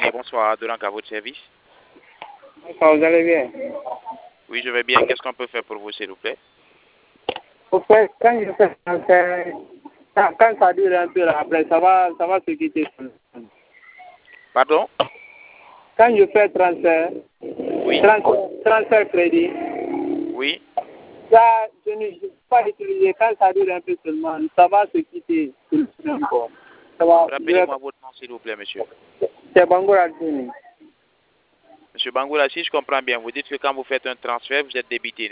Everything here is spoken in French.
Bien, bonsoir, donc à votre service. Bonsoir, vous allez bien? Oui, je vais bien. Qu'est-ce qu'on peut faire pour vous, s'il vous plaît? Au fait, quand je fais transfert, quand ça dure un peu là, après, ça va se quitter. Pardon? Quand je fais transfert, Oui. transfert crédit, Oui. ça, je ne peux pas utiliser. Quand ça dure un peu seulement, ça va se quitter. Ça va, Rappelez-moi votre nom, s'il vous plaît, monsieur. c'est Bangoura Altini. Monsieur Bangoula, si je comprends bien, vous dites que quand vous faites un transfert, vous êtes débité,